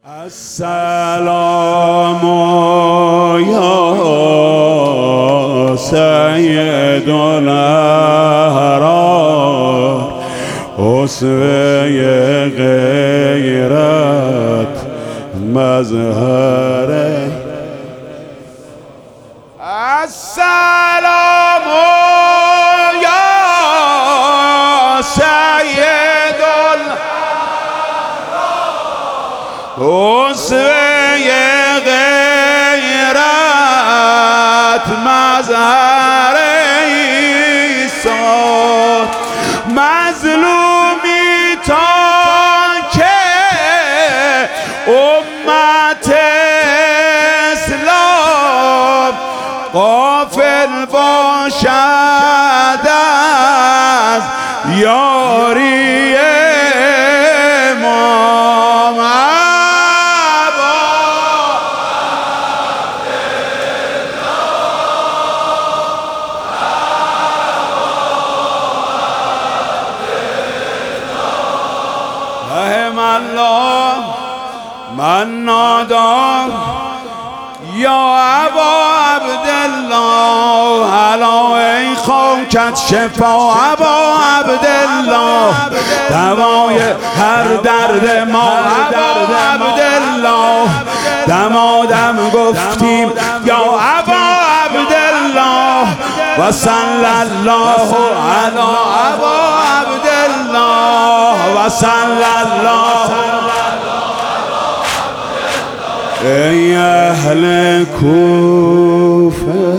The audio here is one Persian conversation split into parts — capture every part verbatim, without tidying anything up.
السلام یا سید الاحرار، اسوه غیرت مظهر. السلام یا سید الاحرار، اسوه غیرت مظهر ایثار. مظلومی تا که امت اسلام غافل باشد از یاری امام. رحم الله من نادان یا ابا عبدالله، هلا ای خاکت شفا ابا عبدالله، دوای هر درد ما ابا عبدالله. دمادم گفتیم یا ابا عبدالله، و صلی الله علی ابا عبدالله، و صلی الله. ای اهل کوفه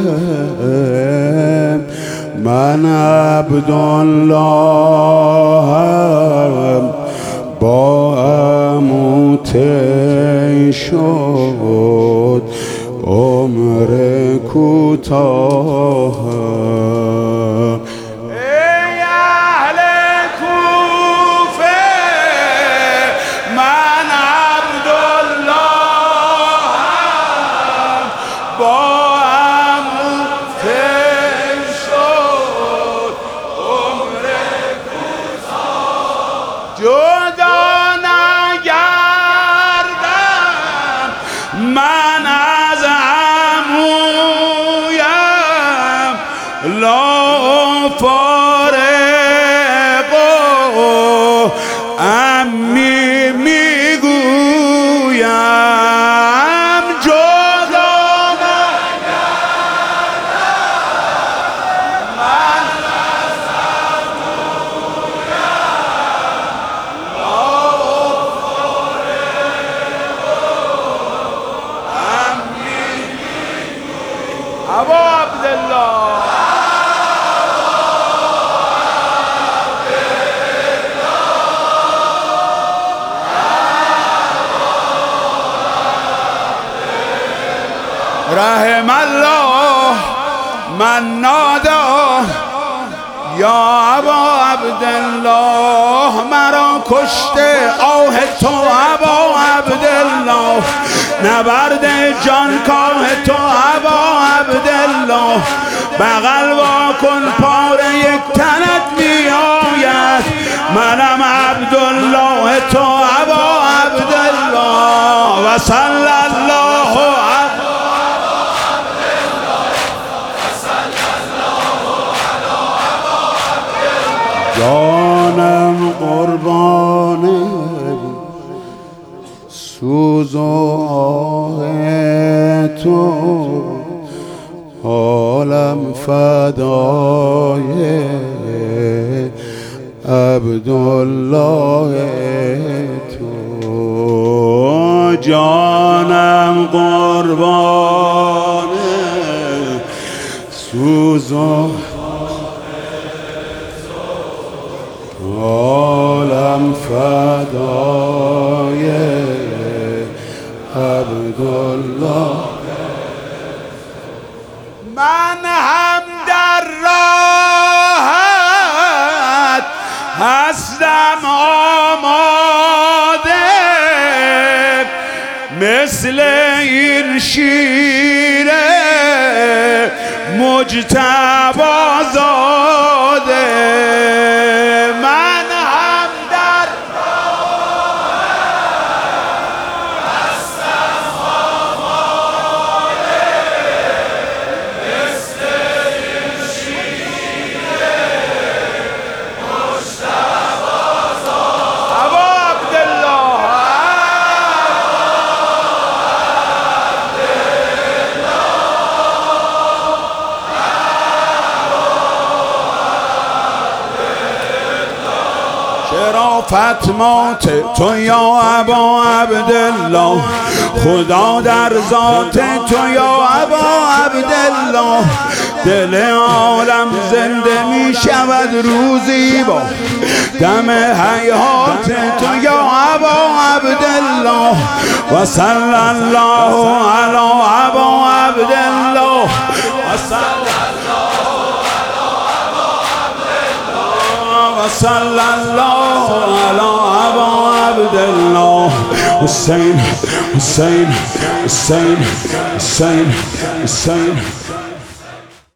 من عبدالله، با عمو طی شد عمر کوتاه. ای اهل کوفه من عبدالله، با عمو طی شد عمر کوتاه. جدا نگردم من از عمویم، لا فارق عمی میگویم. جدا نگردم من از عمویم، لا ابا عبدالله. رحم الله من نادا یا ابا عبدالله، مرا کشته آه تو ابا عبدالله، نبرد جان کاه تو ابا عبدالله. بغل وا کن پاره یک تنت می آید، منم عبدالله تو ابا عبدالله، و صلی الله علی جانم قربان سوز و آه تو، حالم فدای عبدالله تو. جانم قربان سوز و عالم فدای عبدالله. من هم در راحت هستم آماده، مثل این شیر مجتبی زاده. من هم در راحت فتمات تو یا ابا عبدالله، خدا در ذات تو یا ابا عبدالله. دل عالم زنده می شود روزی با دم حیات تو یا ابا عبدالله. و صلی الله علی ابا عبدالله، و صلی صلی الله علی ابا عبدالله. حسین حسین حسین حسین حسین